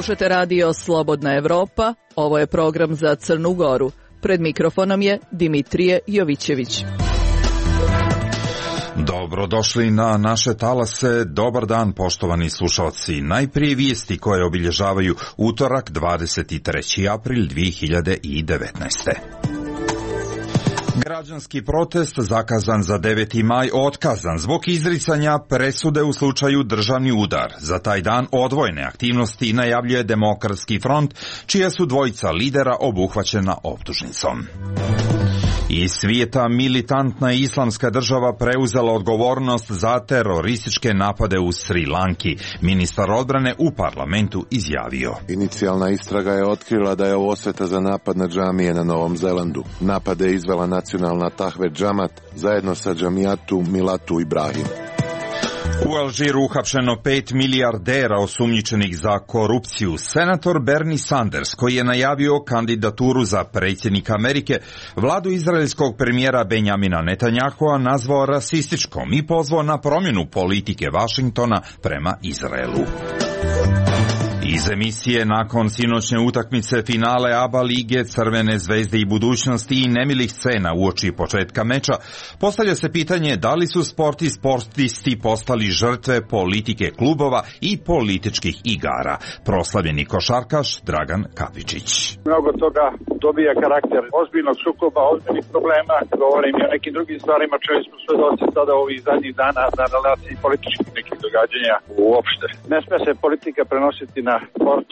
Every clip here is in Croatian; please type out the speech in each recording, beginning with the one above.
Slušate radio Slobodna Evropa, ovo je program za Crnu Goru. Pred mikrofonom je Dimitrije Jovićević. Dobrodošli na naše talase, dobar dan poštovani slušalci. Najprije vijesti koje obilježavaju utorak 23. april 2019. Građanski protest zakazan za 9. maj otkazan zbog izricanja presude u slučaju državni udar. Za taj dan odvojene aktivnosti najavljuje Demokratski front, čija su dvojica lidera obuhvaćena optužnicom. Iz svijeta militantna islamska država preuzela odgovornost za terorističke napade u Sri Lanki. Ministar odbrane u parlamentu izjavio: Inicijalna istraga je otkrila da je ovo osveta za napad na džamije na Novom Zelandu. Napade je izvela nacionalna Tahve Džamat zajedno sa Džamijatu Milatu Ibrahim. U Alžiru uhapšeno 5 milijardera osumnjičenih za korupciju. Senator Bernie Sanders, koji je najavio kandidaturu za predsjednika Amerike, vladu izraelskog premijera Benjamina Netanjahua nazvao rasističkom i pozvao na promjenu politike Vašingtona prema Izraelu. Iz emisije nakon sinoćne utakmice finale ABA lige, Crvene zvezde i budućnosti i nemilih scena uoči početka meča, postavlja se pitanje da li su sportisti postali žrtve politike klubova i političkih igara. Proslavljeni košarkaš Dragan Kapičić. Mnogo toga dobija karakter ozbiljnog sukoba, ozbiljnih problema. Govorim i o nekim drugim stvarima, čuli smo svedoci sada ovih zadnjih dana na relaciji političkih nekih događanja uopšte. Ne sme se politika prenositi na sport.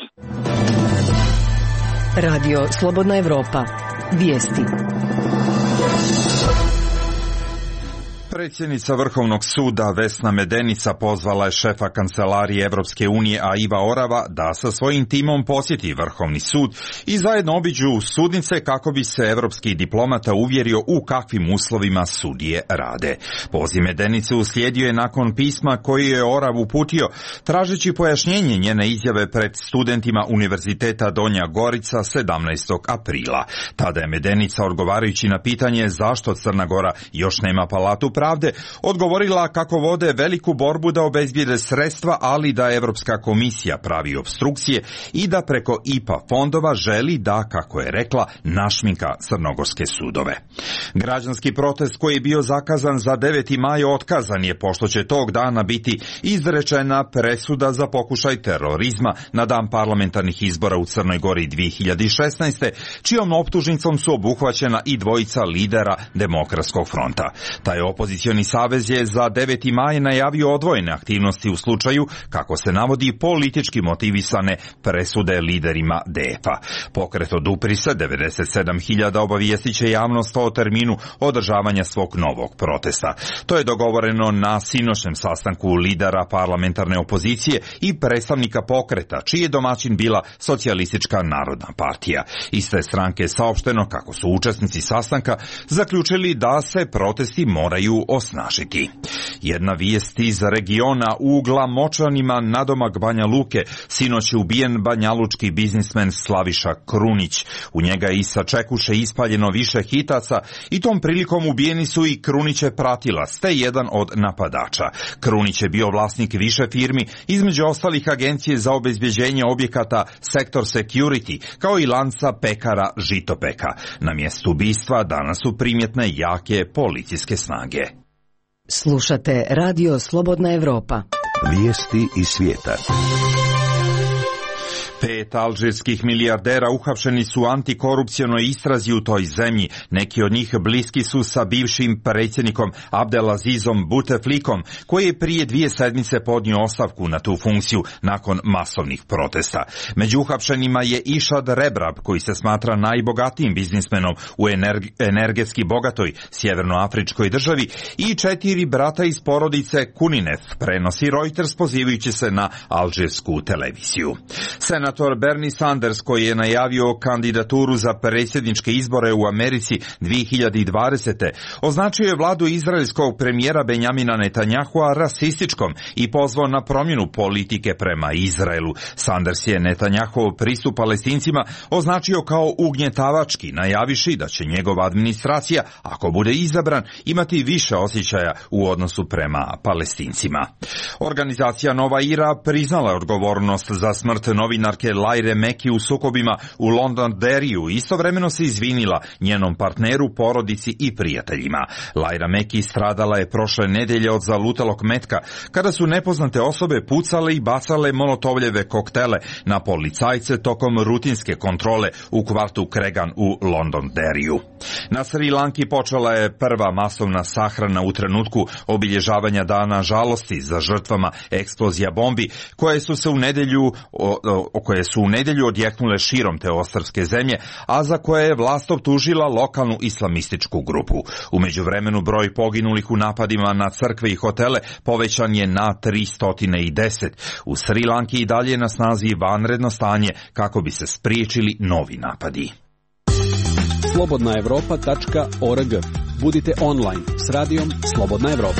Radio Slobodna Evropa. Vijesti. Predsjednica Vrhovnog suda Vesna Medenica pozvala je šefa kancelarije Evropske unije Aiva Orava da sa svojim timom posjeti Vrhovni sud i zajedno obiđu sudnice kako bi se evropski diplomata uvjerio u kakvim uslovima sudije rade. Poziv Medenice uslijedio je nakon pisma koji je Orav uputio tražeći pojašnjenje njene izjave pred studentima Univerziteta Donja Gorica 17. aprila. Tada je Medenica, odgovarajući na pitanje zašto Crna Gora još nema palatu pravde, odgovorila kako vode veliku borbu da obezbijede sredstva, ali da Evropska komisija pravi opstrukcije i da preko IPA fondova želi da, kako je rekla, našminka crnogorske sudove. Građanski protest koji je bio zakazan za 9. maj otkazan je, pošto će tog dana biti izrečena presuda za pokušaj terorizma na dan parlamentarnih izbora u Crnoj Gori 2016. čijom optužnicom su obuhvaćena i dvojica lidera Demokratskog fronta. Taj opozicioni savez je za 9. maj najavio odvojene aktivnosti u slučaju, kako se navodi, politički motivisane presude liderima DF-a. Pokret odupri se 97.000 obavijestit će javnost o terminu održavanja svog novog protesta. To je dogovoreno na sinoćnem sastanku lidera parlamentarne opozicije i predstavnika pokreta, čiji je domaćin bila Socijalistička narodna partija. Iz te stranke saopšteno kako su učesnici sastanka zaključili da se protesti moraju osnažiti. Jedna vijest iz regiona: u Glamočanima nadomak Banja Luke sinoć je ubijen banjalučki biznismen Slaviša Krunić. U njega je iz sačekuše ispaljeno više hitaca i tom prilikom ubijeni su i Kruniće pratilac, te jedan od napadača. Krunić je bio vlasnik više firmi, između ostalih agencije za obezbjeđenje objekata Sektor Security, kao i lanca pekara Žitopeka. Na mjestu ubistva danas su primjetne jake policijske snage. Slušate radio Slobodna Evropa. Vijesti iz svijeta. 5 alžirskih milijardera uhapšeni su u antikorupcionoj istrazi u toj zemlji. Neki od njih bliski su sa bivšim predsjednikom Abdelazizom Bouteflikom, koji je prije 2 sedmice podnio ostavku na tu funkciju nakon masovnih protesta. Među uhapšenima je Išad Rebrab, koji se smatra najbogatijim biznismenom u energetski bogatoj sjevernoafričkoj državi, i 4 brata iz porodice Kuninef, prenosi Reuters pozivajući se na alžirsku televiziju. Senator Bernie Sanders, koji je najavio kandidaturu za predsjedničke izbore u Americi 2020. označio je vladu izraelskog premijera Benjamina Netanjahua rasističkom i pozvao na promjenu politike prema Izraelu. Sanders je Netanjahov pristup Palestincima označio kao ugnjetavački, najaviši da će njegova administracija, ako bude izabran, imati više osjećaja u odnosu prema Palestincima. Organizacija Nova Ira priznala odgovornost za smrt novinarke Srilanke Laire Meki u sukobima u Londonderriju istovremeno se izvinila njenom partneru, porodici i prijateljima. Laira Meki stradala je prošle nedelje od zalutalog metka kada su nepoznate osobe pucale i bacale molotovljeve koktele na policajce tokom rutinske kontrole u kvartu Cregan u Londonderriju. Na Sri Lanki počela je prva masovna sahrana u trenutku obilježavanja dana žalosti za žrtvama eksplozija bombi koje su u nedjelju odjeknule širom te ostrvske zemlje, a za koje je vlast optužila lokalnu islamističku grupu. U međuvremenu broj poginulih u napadima na crkve i hotele povećan je na 310. U Sri Lanki i dalje je na snazi vanredno stanje kako bi se spriječili novi napadi. Slobodnaevropa.org. Budite online s radijom Slobodna Evropa.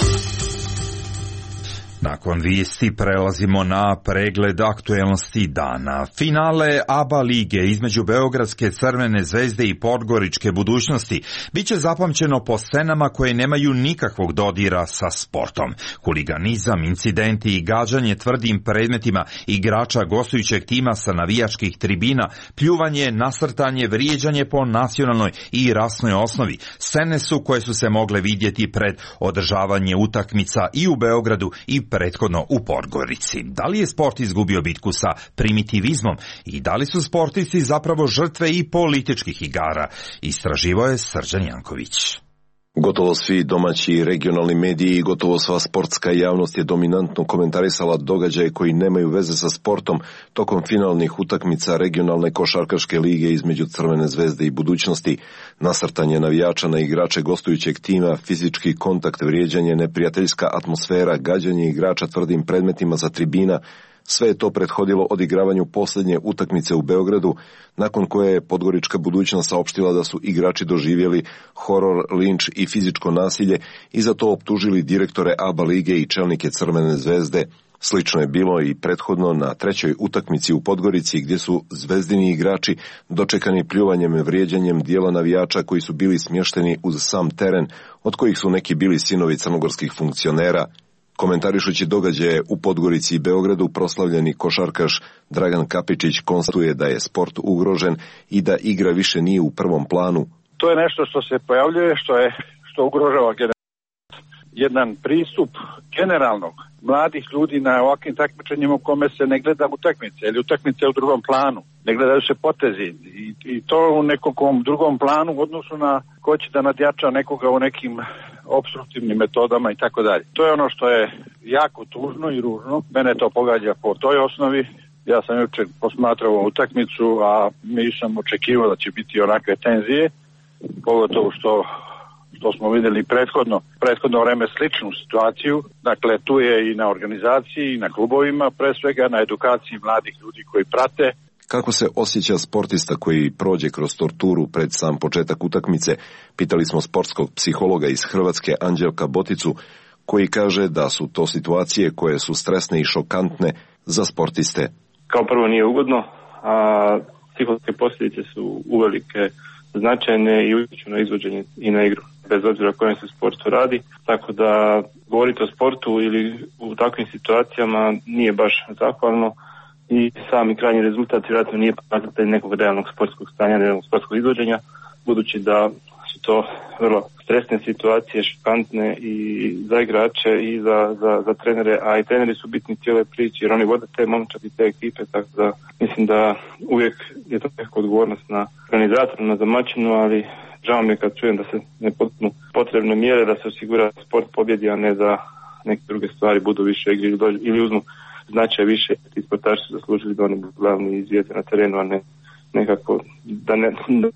Nakon vijesti prelazimo na pregled aktuelnosti dana. Finale ABA lige između Beogradske Crvene zvezde i Podgoričke Budućnosti biće zapamćeno po scenama koje nemaju nikakvog dodira sa sportom. Huliganizam, incidenti i gađanje tvrdim predmetima igrača gostujućeg tima sa navijačkih tribina, pljuvanje, nasrtanje, vrijeđanje po nacionalnoj i rasnoj osnovi. Scene su koje su se mogle vidjeti pred održavanje utakmica i u Beogradu i prethodno u Podgorici. Da li je sport izgubio bitku sa primitivizmom i da li su sportisti zapravo žrtve i političkih igara? Istraživao je Srđan Janković. Gotovo svi domaći i regionalni mediji i gotovo sva sportska javnost je dominantno komentarisala događaje koji nemaju veze sa sportom tokom finalnih utakmica regionalne košarkaške lige između Crvene zvezde i Budućnosti. Nasrtanje navijača na igrače gostujućeg tima, fizički kontakt, vrijeđanje, neprijateljska atmosfera, gađanje igrača tvrdim predmetima za tribina, sve je to prethodilo odigravanju posljednje utakmice u Beogradu, nakon koje je Podgorička Budućnost saopštila da su igrači doživjeli horor, linč i fizičko nasilje i za to optužili direktore ABA lige i čelnike Crvene zvezde. Slično je bilo i prethodno na trećoj utakmici u Podgorici gdje su zvezdini igrači dočekani pljuvanjem i vrijeđanjem dijela navijača koji su bili smješteni uz sam teren, od kojih su neki bili sinovi crnogorskih funkcionera. Komentarišući događaje u Podgorici i Beogradu, proslavljeni košarkaš Dragan Kapičić konstatuje da je sport ugrožen i da igra više nije u prvom planu. To je nešto što se pojavljuje, što ugrožava jedan pristup generalnog mladih ljudi na ovakvim takmičenjima u kome se ne gleda utakmice ili utakmice u drugom planu. Ne gledaju se potezi i to u nekom drugom planu u odnosu na ko će da nadjača nekoga u nekim opstruktivnim metodama i tako dalje. To je ono što je jako tužno i ružno. Mene to pogađa po toj osnovi. Ja sam jučer posmatrao utakmicu, a nisam očekivao da će biti onakve tenzije, pogotovo što smo vidjeli prethodno vreme sličnu situaciju. Dakle, tu je i na organizaciji, i na klubovima, pre svega na edukaciji mladih ljudi koji prate. Kako se osjeća sportista koji prođe kroz torturu pred sam početak utakmice? Pitali smo sportskog psihologa iz Hrvatske Anđelka Boticu, koji kaže da su to situacije koje su stresne i šokantne za sportiste. Kao prvo nije ugodno, a psihološke posljedice su uvelike značajne i utječu na izvođenje i na igru, bez obzira o kojem se sportu radi. Tako da govoriti o sportu ili u takvim situacijama nije baš zahvalno i sami krajnji rezultat vjerojatno nije pokazatelj nekog realnog sportskog stanja, realnog sportskog izvođenja, budući da su to vrlo stresne situacije, šokantne i za igrače i za trenere, a i treneri su bitni cijele priče jer oni vode te momčad i te ekipe, tako da mislim da uvijek je to nekako odgovornost na organizatoru, na domaćinu, ali žao mi je kad čujem da se ne poduzmu potrebne mjere da se osigura sport pobjedi, a ne da neke druge stvari budu više igri ili uzmu značaj više. Ti sportaši su zaslužili da oni budu glavni i zvijezde na terenu, a ne nekako da ne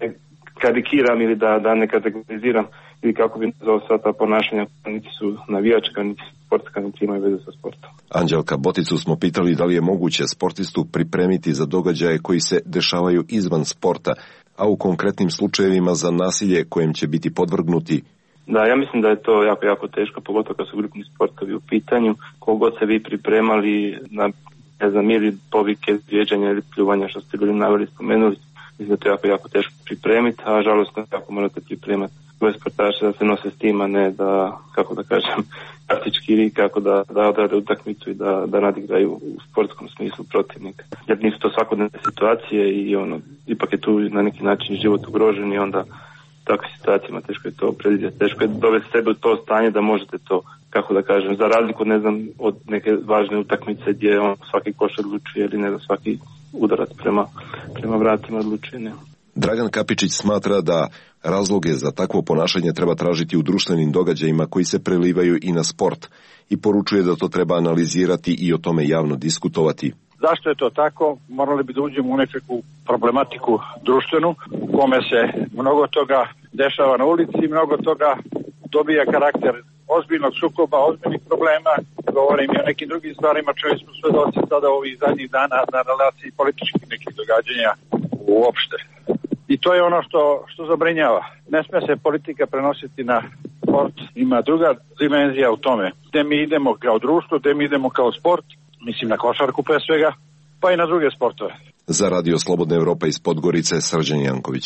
karikiram ili da ne kategoriziram ili kako bi nazvao sva ta ponašanja, niti su navijačka, niti sportska, niti imaju veze sa sportom. Anđelka Boticu smo pitali da li je moguće sportistu pripremiti za događaje koji se dešavaju izvan sporta, a u konkretnim slučajevima za nasilje kojem će biti podvrgnuti. Da, ja mislim da je to jako, jako teško, pogotovo kad su grupni sportovi u pitanju. Kogod se vi pripremali na, ne znam, ili povike, vrijeđanja ili pljuvanja, što ste bili naveli, spomenuli, mislim da to jako, jako teško pripremiti, a žalostno jako morate pripremati svoje sportaše da se nose s tim, a ne da, kako da kažem, taktički kako da odrade utakmicu i da nadigraju u sportskom smislu protivnika. Jer nisu to svakodnevne situacije i ipak je tu na neki način život ugrožen i onda u takvim situacijama teško je to predvidjeti, teško je dovesti sebe u to stanje da možete to, kako da kažem, za razliku od neke važne utakmice gdje svaki koš odlučuje ili svaki udarac prema vratima odlučuje. Ne. Dragan Kapičić smatra da razloge za takvo ponašanje treba tražiti u društvenim događajima koji se prelivaju i na sport i poručuje da to treba analizirati i o tome javno diskutovati. Zašto je to tako? Morali bi da uđemo u nekakvu problematiku društvenu u kome se mnogo toga dešava na ulici, mnogo toga dobija karakter ozbiljnog sukoba, ozbiljnih problema. Govorim i o nekim drugim stvarima, čuli smo svedoci sada ovih zadnjih dana na relaciji političkih nekih događanja uopšte. I to je ono što zabrinjava. Ne sme se politika prenositi na sport, ima druga dimenzija u tome. Gde mi idemo kao društvo, gde mi idemo kao sport, mislim na košarku pre svega, pa i na druge sportove. Za Radio Slobodna Evropa iz Podgorice, Srđan Janković.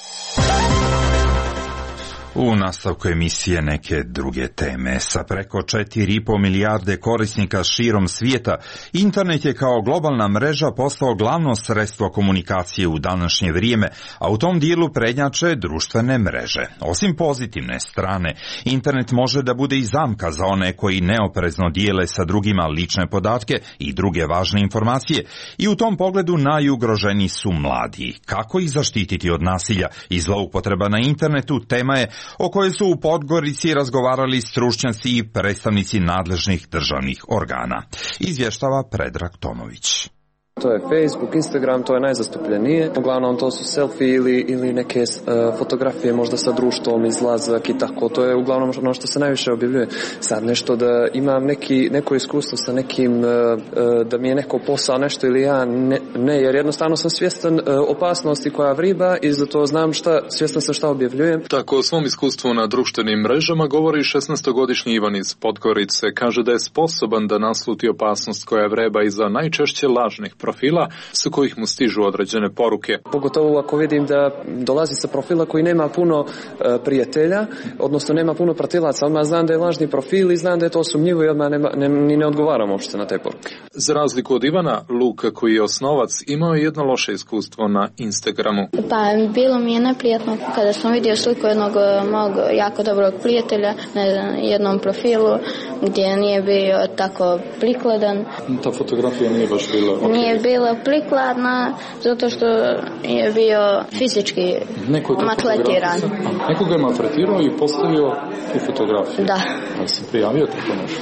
U nastavku emisije neke druge teme. Sa preko 4,5 milijarde korisnika širom svijeta, internet je kao globalna mreža postao glavno sredstvo komunikacije u današnje vrijeme, a u tom dijelu prednjače društvene mreže. Osim pozitivne strane, internet može da bude i zamka za one koji neoprezno dijele sa drugima lične podatke i druge važne informacije i u tom pogledu najugroženiji su mladi. Kako ih zaštititi od nasilja i zloupotreba na internetu, tema je o kojoj su u Podgorici razgovarali stručnjaci i predstavnici nadležnih državnih organa. Izvještava Predrag Tomović. To je Facebook, Instagram, to je najzastupljenije. Uglavnom to su selfie ili neke fotografije možda sa društvom, izlazak i tako. To je uglavnom ono što se najviše objavljuje. Sad nešto da imam neko iskustvo sa nekim, da mi je neko posao nešto ili ja ne, jer jednostavno sam svjestan opasnosti koja vriba i zato znam svjestan sam šta objavljujem. Tako o svom iskustvu na društvenim mrežama govori 16-godišnji Ivan iz Podgorice. Kaže da je sposoban da nasluti opasnost koja vreba iza najčešće lažnih profila sa kojih mu stižu određene poruke. Pogotovo ako vidim da dolazi sa profila koji nema puno prijatelja, odnosno nema puno pratilaca, odmah znam da je lažni profil i znam da je to sumnjivo i odmah ne odgovaram uopšte na te poruke. Za razliku od Ivana, Luka koji je osnovac imao je jedno loše iskustvo na Instagramu. Pa bilo mi je neprijatno kada sam vidio sliku jednog mog jako dobrog prijatelja na jednom profilu gdje nije bio tako prikladan. Ta fotografija nije baš bila Nije bila prikladna zato što je bio fizički maltretiran. Neko ga je maltretirao i postavio tu fotografiju? Da. Da se prijavio tako nešto?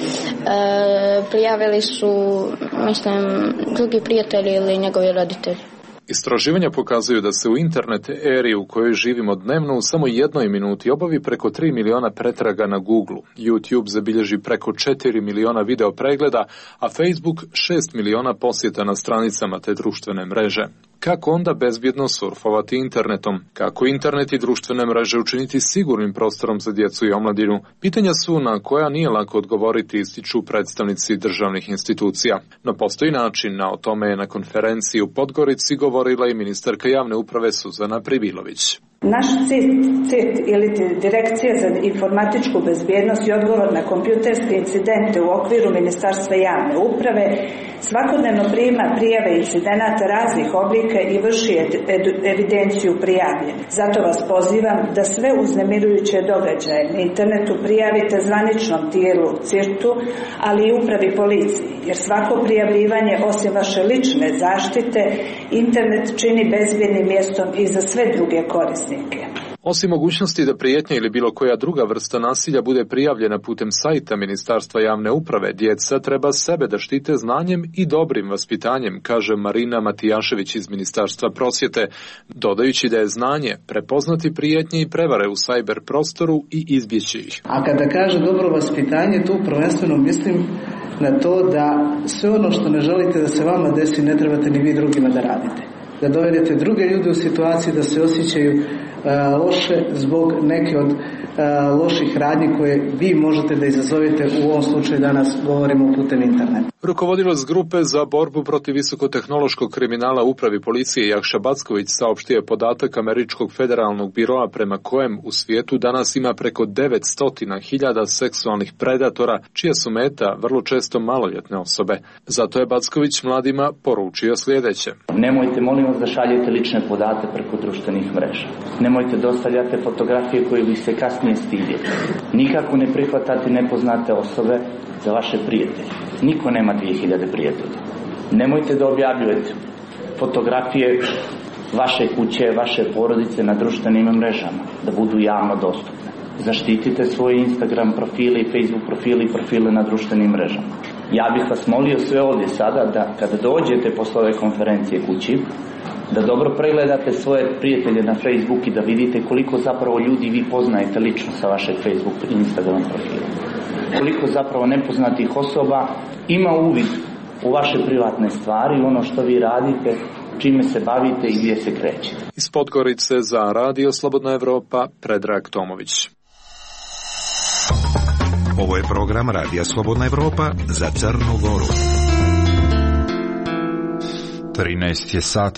Prijavili su, mislim, drugi prijatelji ili njegovi roditelji. Istraživanja pokazuju da se u internet eri u kojoj živimo dnevno u samo 1 minuti obavi preko 3 miliona pretraga na Google. YouTube zabilježi preko 4 miliona video pregleda, a Facebook 6 miliona posjeta na stranicama te društvene mreže. Kako onda bezbjedno surfovati internetom? Kako internet i društvene mreže učiniti sigurnim prostorom za djecu i omladinu? Pitanja su na koja nije lako odgovoriti, ističu predstavnici državnih institucija. No postoji način, a o tome je na konferenciji u Podgorici govorila i ministarka javne uprave Suzana Pribilović. Naš CIT ili Direkcija za informatičku bezbjednost i odgovor na kompjuterske incidente u okviru Ministarstva javne uprave svakodnevno prima prijave incidenata raznih oblika i vrši evidenciju prijavljenih. Zato vas pozivam da sve uznemirujuće događaje na internetu prijavite zvaničnom tijelu CIRT-u, ali i upravi policiji, jer svako prijavljivanje osim vaše lične zaštite internet čini bezbjednim mjestom i za sve druge korisnike. Osim mogućnosti da prijetnja ili bilo koja druga vrsta nasilja bude prijavljena putem sajta Ministarstva javne uprave, djeca treba sebe da štite znanjem i dobrim vaspitanjem, kaže Marina Matijašević iz Ministarstva prosvjete, dodajući da je znanje prepoznati prijetnje i prevare u sajber prostoru i izbjeći ih. A kada kaže dobro vaspitanje, tu prvenstveno mislim na to da sve ono što ne želite da se vama desi, ne trebate ni vi drugima da radite. Da dovedete druge ljude u situaciju da se osjećaju loše zbog neke od loših radnji koje vi možete da izazovete, u ovom slučaju danas govorimo putem interneta. Rukovodilac grupe za borbu protiv visokotehnološkog kriminala upravi policije Jakša Backović saopštio je podatak Američkog federalnog biroa prema kojem u svijetu danas ima preko 900.000 seksualnih predatora, čija su meta vrlo često maloljetne osobe. Zato je Backović mladima poručio sljedeće. Nemojte, molim vas, da šaljete lične podatke preko društvenih mreža. Nemojte dostavljati fotografije koje vi se kasnije stidjeti. Nikako ne prihvatate nepoznate osobe za vaše prijatelje. Niko nema 2000 prijatelja. Nemojte da objavljujete fotografije vaše kuće, vaše porodice na društvenim mrežama, da budu javno dostupne. Zaštitite svoje Instagram profile i Facebook profile i profile na društvenim mrežama. Ja bih vas molio sve ovdje sada da kada dođete posle ove konferencije kući, da dobro pregledate svoje prijatelje na Facebook i da vidite koliko zapravo ljudi vi poznajete lično sa vašeg Facebook i Instagram profila. Koliko zapravo nepoznatih osoba ima uvid u vaše privatne stvari, ono što vi radite, čime se bavite i gdje se krećete. Iz Podgorice za Radio Slobodna Evropa, Predrag Tomović. Ovo je program Radija Slobodna Evropa za Crnu Goru. 13 je sati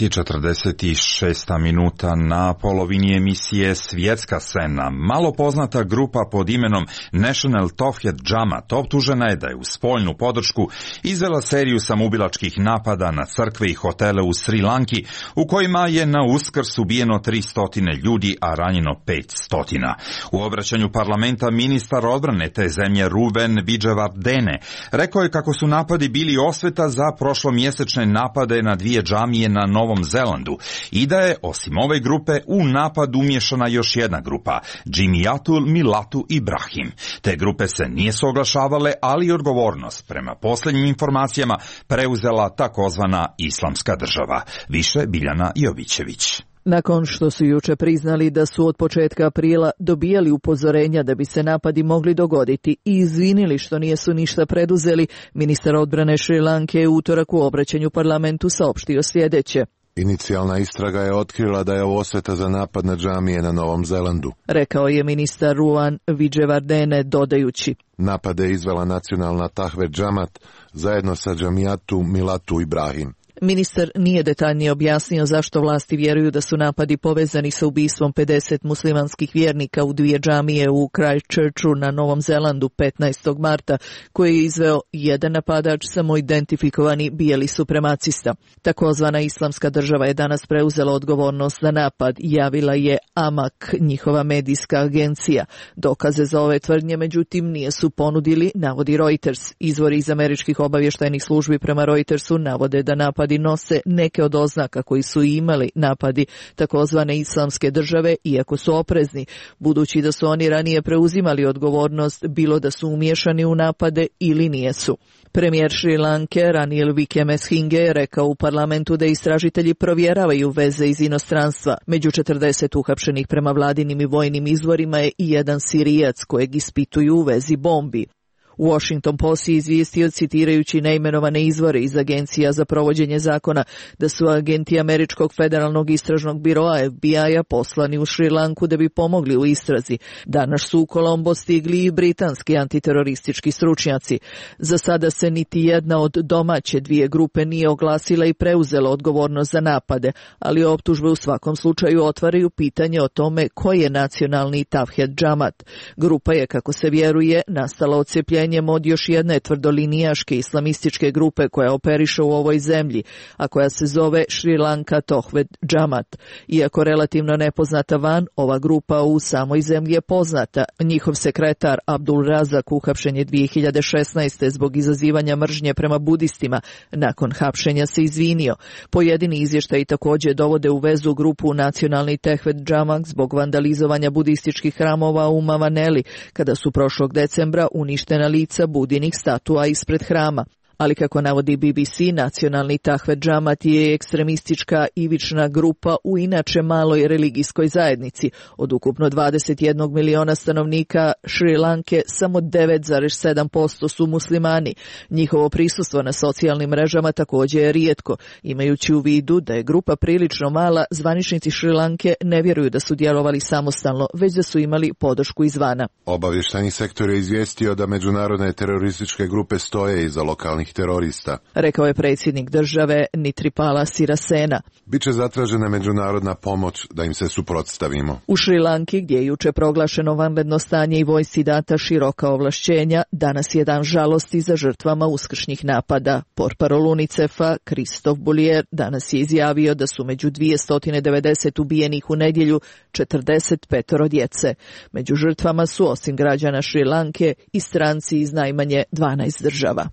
46 minuta. Na polovini emisije Svjetska scena. Malo poznata grupa pod imenom National Tawhid Jamaat optužena je da je u spoljnu podršku izvela seriju samoubilačkih napada na crkve i hotele u Sri Lanki, u kojima je na Uskrs ubijeno 300 ljudi, a ranjeno 500. U obraćanju parlamenta ministar odbrane te zemlje Ruben Vijewardene rekao je kako su napadi bili osveta za prošlomjesečne napade na dvije džamije na Novom Zelandu i da je osim ove grupe u napad umješana još jedna grupa, Džimijatul Milatu Ibrahim. Te grupe se nisu oglašavale, ali odgovornost prema posljednjim informacijama preuzela takozvana Islamska država. Više Biljana Jovićević. Nakon što su juče priznali da su od početka aprila dobijali upozorenja da bi se napadi mogli dogoditi i izvinili što nisu ništa preduzeli, ministar odbrane Šri Lanke je u utorak u obraćanju parlamentu saopštio sljedeće. Inicijalna istraga je otkrila da je ovo osveta za napad na džamije na Novom Zelandu, rekao je ministar Ruben Vijewardene dodajući. Napade je izvela nacionalna Tawhid Jamaat zajedno sa Džamijatul Milatu Ibrahim. Ministar nije detaljnije objasnio zašto vlasti vjeruju da su napadi povezani sa ubistvom 50 muslimanskih vjernika u dvije džamije u Christchurchu na Novom Zelandu 15. marta, koje je izveo jedan napadač samoidentifikovani bijeli supremacista. Takozvana Islamska država je danas preuzela odgovornost za napad, javila je Amak, njihova medijska agencija. Dokaze za ove tvrdnje, međutim, nije su ponudili, navodi Reuters. Izvori iz američkih obavještajnih službi prema Reutersu navode da napad nose neke od oznaka koji su imali napadi takozvane Islamske države, iako su oprezni, budući da su oni ranije preuzimali odgovornost bilo da su umiješani u napade ili nijesu. Premijer Šri Lanke Ranil Wickremesinghe je rekao u parlamentu da istražitelji provjeravaju veze iz inostranstva. Među 40 uhapšenih prema vladinim i vojnim izvorima je i jedan Sirijac kojeg ispituju u vezi bombi. Washington Post je izvijestio, citirajući neimenovane izvore iz agencija za provođenje zakona, da su agenti Američkog federalnog istražnog biroa FBI-a poslani u Šri Lanku da bi pomogli u istrazi. Danas su u Colombo stigli i britanski antiteroristički stručnjaci. Za sada se niti jedna od domaće dvije grupe nije oglasila i preuzela odgovornost za napade, ali optužbe u svakom slučaju otvaraju pitanje o tome koji je nacionalni Tawhid Jamaat. Grupa je, kako se vjeruje, nastala odcepljenjem od još jedne tvrdolinijaške islamističke grupe koja operiše u ovoj zemlji, a koja se zove Šri Lanka Tawhid Jamaat. Iako relativno nepoznata van, ova grupa u samoj zemlji je poznata. Njihov sekretar Abdul Razak uhapšen je 2016. zbog izazivanja mržnje prema budistima. Nakon hapšenja se izvinio. Pojedini izvještaji također dovode u vezu grupu nacionalni Tawhid Jamaat zbog vandalizovanja budističkih hramova u Mavaneli, kada su prošlog decembra uništena lica budinih statua ispred hrama. Ali kako navodi BBC, nacionalni Tahver Džamat je ekstremistička ivična grupa u inače maloj religijskoj zajednici. Od ukupno 21 miliona stanovnika Šri Lanke samo 9,7% su muslimani. Njihovo prisustvo na socijalnim mrežama također je rijetko. Imajući u vidu da je grupa prilično mala, zvaničnici Šri Lanke ne vjeruju da su djelovali samostalno, već da su imali podršku izvana. Obavještajni sektor je izvijestio da međunarodne terorističke grupe stoje iza lokalnih terorista. Rekao je predsjednik države Nitripala Sirasena. Biće zatražena međunarodna pomoć da im se suprotstavimo. U Šri Lanki, gdje je juče proglašeno vanredno stanje i vojsci data široka ovlašćenja, danas je dan žalosti za žrtvama uskršnjih napada. Portparol UNICEF-a Christophe Boulier danas je izjavio da su među 290 ubijenih u nedjelju 45 djece. Među žrtvama su osim građana Šri Lanke i stranci iz najmanje 12 država.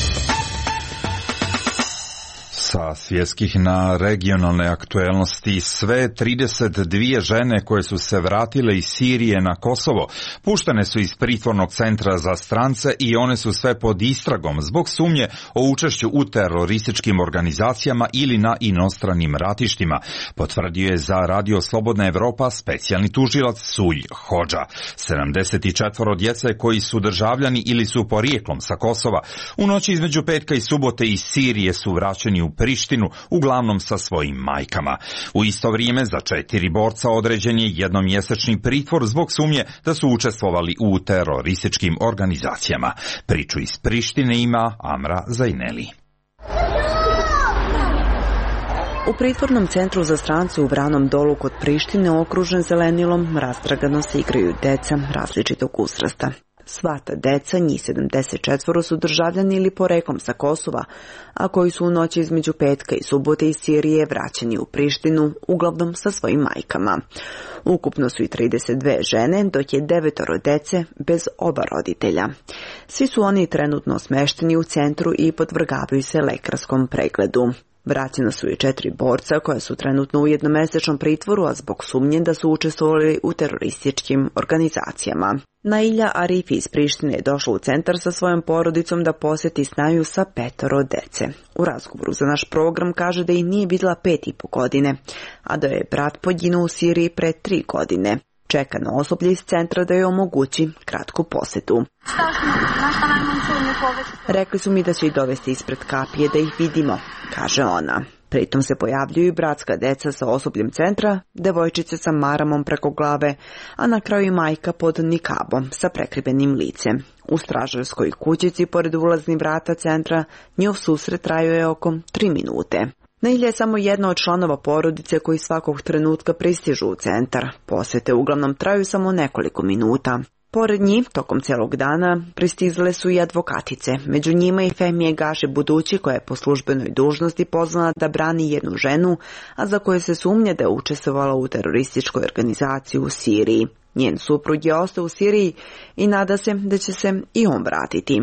Sa svjetskih na regionalne aktuelnosti sve 32 žene koje su se vratile iz Sirije na Kosovo puštene su iz pritvornog centra za strance i one su sve pod istragom zbog sumnje o učešću u terorističkim organizacijama ili na inostranim ratištima, potvrdio je za Radio Slobodna Evropa specijalni tužilac Sulj Hodža. 74 djece koji su državljani ili su porijeklom sa Kosova u noći između petka i subote iz Sirije su vraćeni u Prištinu, uglavnom sa svojim majkama. U isto vrijeme za 4 borca određen je jednomjesečni pritvor zbog sumnje da su učestvovali u terorističkim organizacijama. Priču iz Prištine ima Amra Zajneli. U pritvornom centru za strance u Vranom Dolu kod Prištine, okružen zelenilom, rastragano se igraju deca različitog uzrasta. Sva ta deca, njih 74, su državljani ili poreklom sa Kosova, a koji su u noći između petka i subote iz Sirije vraćeni u Prištinu, uglavnom sa svojim majkama. Ukupno su i 32 žene, dok je 9 dece bez oba roditelja. Svi su oni trenutno smešteni u centru i podvrgavaju se lekarskom pregledu. Vraćena su i 4 borca koja su trenutno u jednomesečnom pritvoru, a zbog sumnje da su učestvovali u terorističkim organizacijama. Nailja Arifi iz Prištine je došla u centar sa svojom porodicom da posjeti snaju sa 5 dece. U razgovoru za naš program kaže da ih nije vidjela 5,5 godine, a da je brat poginuo u Siriji pre 3 godine. Čeka na osoblje iz centra da joj omogući kratku posjetu. Rekli su mi da će ih dovesti ispred kapije da ih vidimo, kaže ona. Pritom se pojavljuju i bratska deca sa osobljem centra, devojčice sa maramom preko glave, a na kraju i majka pod nikabom sa prekrivenim licem. U stražarskoj kućici pored ulaznih vrata centra njihov susret trajao je oko 3 minute. Nailja je samo jedna od članova porodice koji svakog trenutka pristižu u centar. Posjete uglavnom traju samo nekoliko minuta. Pored njih, tokom celog dana, pristizale su i advokatice. Među njima i Femije Gaši Budući, koja je po službenoj dužnosti pozvana da brani jednu ženu, a za koju se sumnja da je učestvovala u terorističkoj organizaciji u Siriji. Njen suprug je ostao u Siriji i nada se da će se i on vratiti.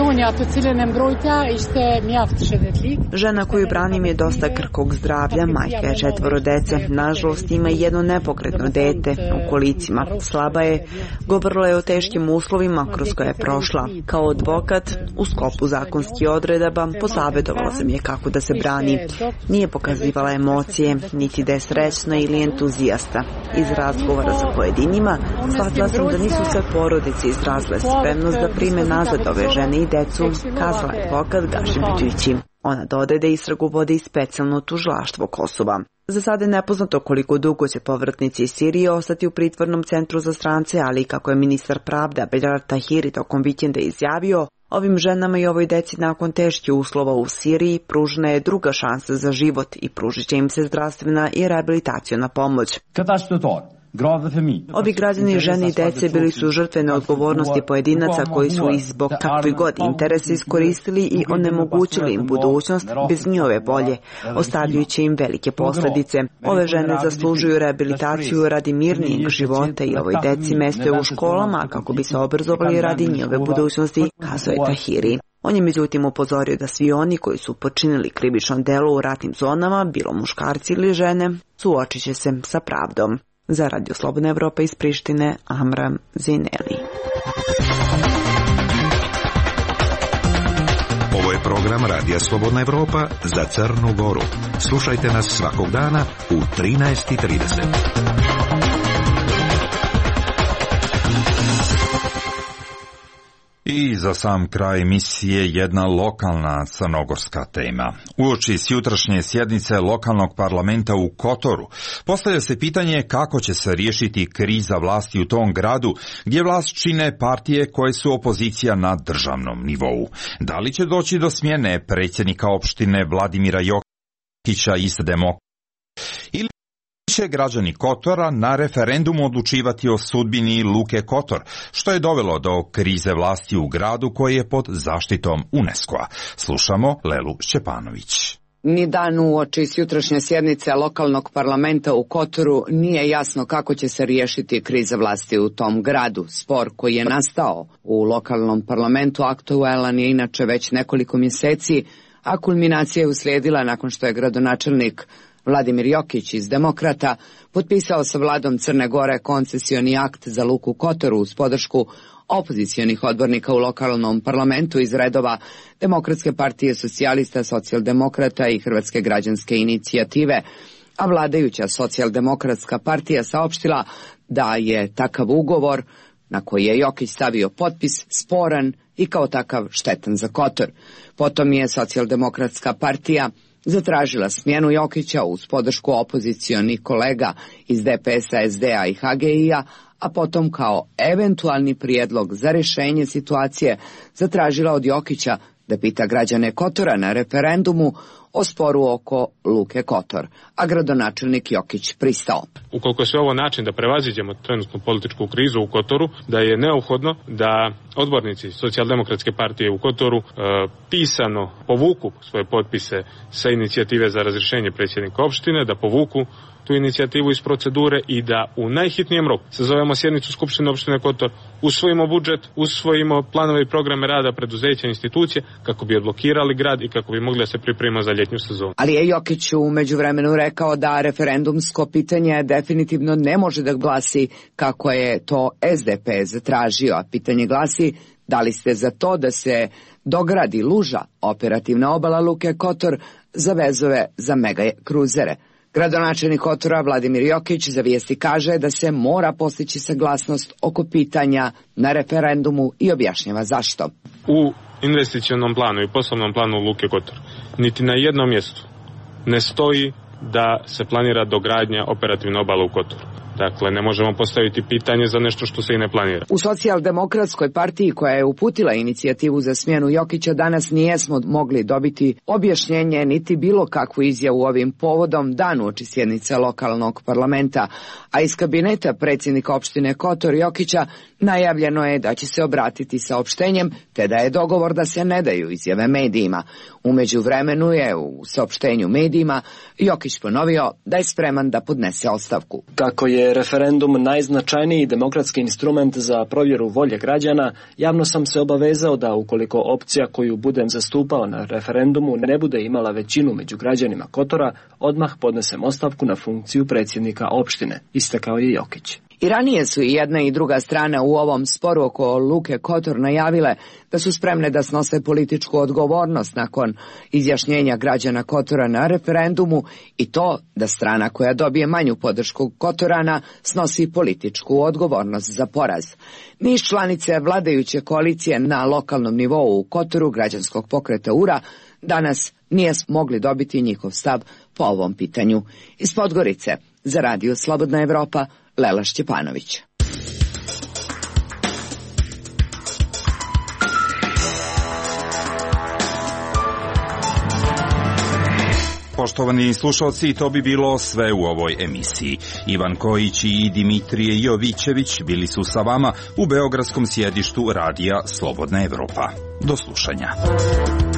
Žena koju branim je dosta krhkog zdravlja, majka je 4 dece, nažalost ima i jedno nepokretno dete u kolicima. Slaba je, govorila je o teškim uslovima kroz koje je prošla. Kao advokat, u sklopu zakonskih odredaba, posavjetovala sam je kako da se brani. Nije pokazivala emocije, niti da je srećna ili entuzijasta. Iz razgovora sa pojedinima, shvatila sam da nisu sve porodice izrazile spremnost da prime nazad ove žene i decu, kazala je advokat Gaši Budući. Ona dodaje da istragu vodi i specijalno tužilaštvo Kosova. Za sada je nepoznato koliko dugo će povratnici iz Sirije ostati u pritvornom centru za strance, ali kako je ministar pravde Bejar Tahiri tokom vikenda izjavio, ovim ženama i ovoj deci nakon teških uslova u Siriji pružena je druga šansa za život i pružit će im se zdravstvena i rehabilitaciona pomoć. Ovi građani i žene i dece bili su žrtve neodgovornosti pojedinaca koji su ih zbog kakvih god interesa iskoristili i onemogućili im budućnost bez njihove volje, ostavljajući im velike posljedice. Ove žene zaslužuju rehabilitaciju radi mirnijeg života i ovoj deci mesto je u školama kako bi se obrazovali radi njihove budućnosti, kazao je Tahiri. On je međutim upozorio da svi oni koji su počinili krivično delo u ratnim zonama, bilo muškarci ili žene, suočit će se sa pravdom. Za Radio Slobodna Evropa iz Prištine, Amra Zineli. Ovo je Program Radija Slobodna Evropa za Crnu Goru. Slušajte nas svakog dana u 13:30. I za sam kraj emisije jedna lokalna crnogorska tema. Uoči jutrašnje sjednice lokalnog parlamenta u Kotoru postavlja se pitanje kako će se riješiti kriza vlasti u tom gradu gdje vlast čine partije koje su opozicija na državnom nivou. Da li će doći do smjene predsjednika opštine Vladimira Jokića iz Demokrata ili će građani Kotora na referendumu odlučivati o sudbini Luke Kotor, što je dovelo do krize vlasti u gradu koji je pod zaštitom UNESCO-a. Slušamo Lelu Šćepanović. Ni dan uoči jutrašnje sjednice lokalnog parlamenta u Kotoru nije jasno kako će se riješiti kriza vlasti u tom gradu. Spor koji je nastao u lokalnom parlamentu aktualan je inače već nekoliko mjeseci, a kulminacija je uslijedila nakon što je gradonačelnik Vladimir Jokić iz Demokrata potpisao sa vladom Crne Gore koncesioni akt za Luku Kotor uz podršku opozicionih odbornika u lokalnom parlamentu iz redova Demokratske partije socijalista, socijaldemokrata i Hrvatske građanske inicijative, a vladajuća socijaldemokratska partija saopštila da je takav ugovor na koji je Jokić stavio potpis sporan i kao takav štetan za Kotor. Potom je socijaldemokratska partija zatražila smjenu Jokića uz podršku opozicionih kolega iz DPS-a, SD-a i HGI-a, a potom kao eventualni prijedlog za rješenje situacije zatražila od Jokića da pita građane Kotora na referendumu o sporu oko Luke Kotor, a gradonačelnik Jokić pristao. Ukoliko je sve ovo način da prevaziđemo trenutnu političku krizu u Kotoru, da je neophodno da odbornici socijaldemokratske partije u Kotoru pisano povuku svoje potpise sa inicijative za razrješenje predsjednika opštine, da povuku tu inicijativu iz procedure i da u najhitnijem roku sazovemo sjednicu Skupštine opštine Kotor, usvojimo budžet, usvojimo planove i programe rada preduzeća i institucije kako bi odblokirali grad i kako bi mogli da se pripremimo za ljetnju sezonu. Ali je Jokić u međuvremenu rekao da referendumsko pitanje definitivno ne može da glasi kako je to SDP zatražio, a pitanje glasi da li ste za to da se dogradi luža, operativna obala Luke Kotor, za vezove za mega kruzere. Gradonačelnik Kotora Vladimir Jokić za Vijesti kaže da se mora postići saglasnost oko pitanja na referendumu i objašnjava zašto. U investicionom planu i poslovnom planu Luke Kotor niti na jednom mjestu ne stoji da se planira dogradnja operativne obale u Kotoru. Dakle, ne možemo postaviti pitanje za nešto što se i ne planira. U socijaldemokratskoj partiji koja je uputila inicijativu za smjenu Jokića danas nijesmo mogli dobiti objašnjenje niti bilo kakvu izjavu ovim povodom dan uoči sjednice lokalnog parlamenta, a iz kabineta predsjednika opštine Kotor Jokića najavljeno je da će se obratiti saopštenjem te da je dogovor da se ne daju izjave medijima. U međuvremenu je u saopštenju medijima Jokić ponovio da je spreman da podnese ostavku. Kako je referendum najznačajniji demokratski instrument za provjeru volje građana, javno sam se obavezao da ukoliko opcija koju budem zastupao na referendumu ne bude imala većinu među građanima Kotora, odmah podnesem ostavku na funkciju predsjednika opštine, istakao je Jokić. I ranije su i jedna i druga strana u ovom sporu oko Luke Kotor najavile da su spremne da snose političku odgovornost nakon izjašnjenja građana Kotora na referendumu i to da strana koja dobije manju podršku Kotorana snosi političku odgovornost za poraz. Niz članice vladajuće koalicije na lokalnom nivou u Kotoru građanskog pokreta URA danas nije mogli dobiti njihov stav po ovom pitanju. Iz Podgorice za Radio Slobodna Evropa Lela Šćepanović. Poštovani slušalci, to bi bilo sve u ovoj emisiji. Ivan Kojić i Dimitrije Jovićević bili su sa vama u beogradskom sjedištu Radija Slobodna Evropa. Do slušanja.